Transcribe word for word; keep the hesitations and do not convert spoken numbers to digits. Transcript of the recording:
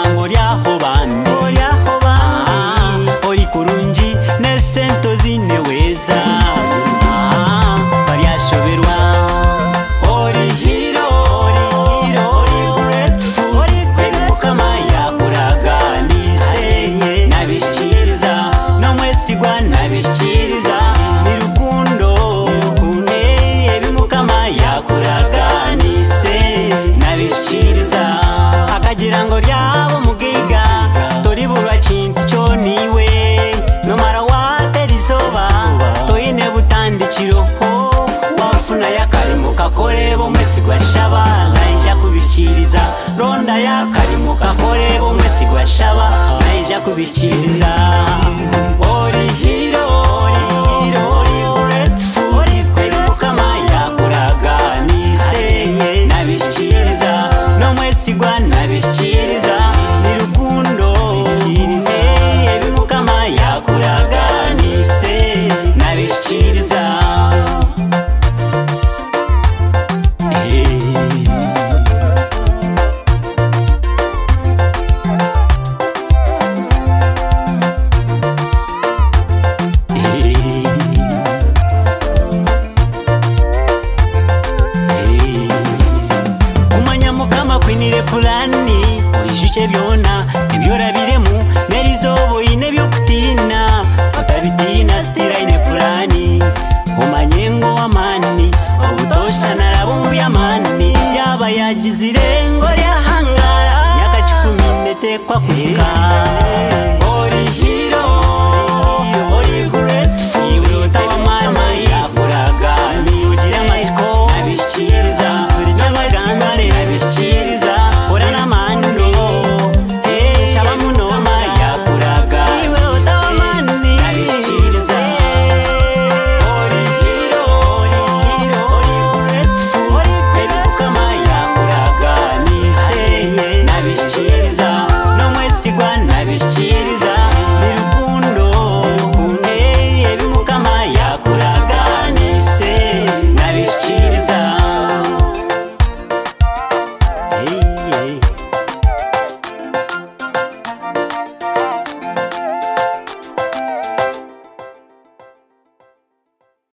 ngo lyaho bambi lyaho bambi oli kurungi ne sento zineweza baryashoberwa oli hero oli grateful Mukama yakuraganise nabishikiriza no mwesigwa nabishikiriza irukundo rukunde ebi Mukama yakuraganise nabishikiriza akagira ngo lyabo mugiga tori burwa kintu cyo niwe no mara waterizoba toyine butandikiro ho wafuna yakarimo kakorebo mwesigwa shaba naija kubishikiriza ronda yakarimo kakorebo mwesigwa shaba naija kubishikiriza oli hero oli grateful Mukama yakuraganise nabishikiriza no mwesigwa nabishikiriza irukundo ikirize ebi Mukama yakuraganise nabishikiriza kwinire pulani oishuche byona ebyorabiremu nerizobo ine byokutina otabitina stira ine pulani umanyengo wamani obutosha narabumbi amani yaba yagizire ngo lyahangara myaka kikumi netekwa kuhika